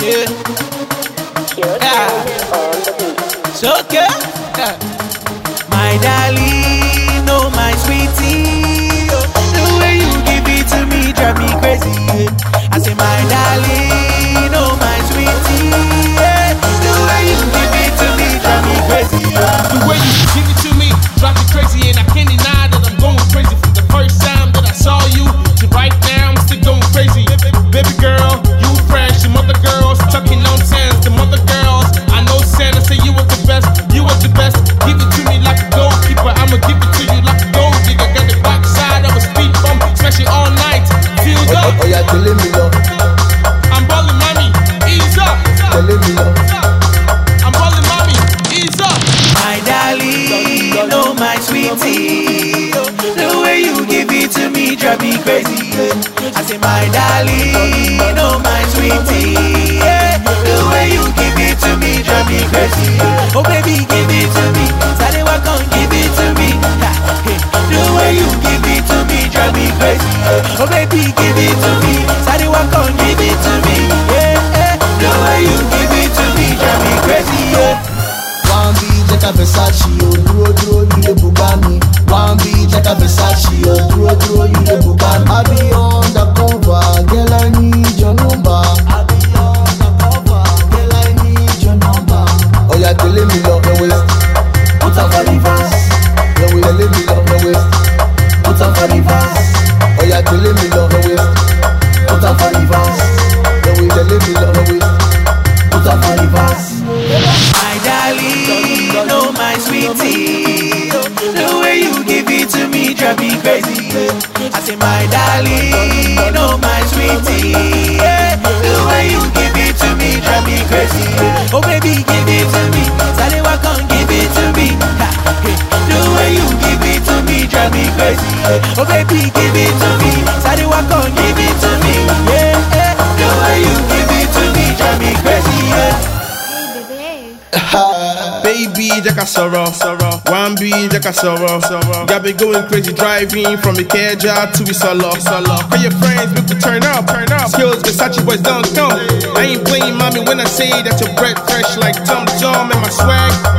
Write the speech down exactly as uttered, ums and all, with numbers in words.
Yeah. Yeah. So okay. Yeah. My darling, oh my sweetie, oh, the way you give it to me drive me crazy. Yeah. I say my darling, oh my sweetie, yeah, the way you give it to me drive me crazy. Yeah. The way you give it to me drive me crazy, and I can't deny that I'm going crazy from the first time that I saw you to right now. I'm still going crazy. Baby girl, you fresh, some other girls tucking on sands, the mother girls. I know Santa say you was the best, you was the best. Give it to me like a goalkeeper, I'ma give it to you like a gold digger. Got the backside of a speed bump, smash it all night. Filled up. Oh, oh yeah, telling me love. I'm ballin', mommy, ease up. Telling me love. I'm ballin', mommy, ease up. My darling, oh my sweetie, oh, the way you give it to me drive me crazy. Yeah. I say my darling, oh my sweetie, yeah, the way you give it to me drive me crazy. Yeah. Oh baby, give it to me, Sade wa come give it to me. Yeah. Hey, the way you give it to me drive me crazy. Yeah. Oh baby, give it to me, Sade wa come give it to me. Yeah, yeah. The way you give it to me drive me crazy. Yeah. One B, check a Versace, oh, duro duro, you the Bugatti. One B, check a Versace, oh, duro duro, you the Bugatti. I be on the cover, girl, I need your number. I be on the cover, girl, I need your number. Oh, yeah, telling me love the waist. Put up for the verse. No way, telling me love the waist. Put up for the verse. Oh, yeah, telling me love the waist. Put up for the verse. No way, telling me love the waist. Put up for the verse. My darling, oh my sweetie, oh, the way you give it to me drive me crazy. Yeah. I say my darling, oh my sweetie, yeah, the way you give it to me drive me crazy. Yeah. Oh baby, give it to me, Sade wa come give it to me. Ha, hey, the way you give it to me drive me crazy. Yeah. Oh baby, give it to me, Sade wa come give it to me. Yeah, yeah, the way you give it to me drive me crazy. Yeah. Baby, Jacka sorrow, sorrow. One B, Jacka sorrow, sorrow. Got me going crazy, driving from the Ikeja to the solo, solo. Call your friends, we can turn up, turn up. Skills, Versace boys don't come. I ain't playing, mommy, when I say that your breath fresh like Tom Tom and my swag.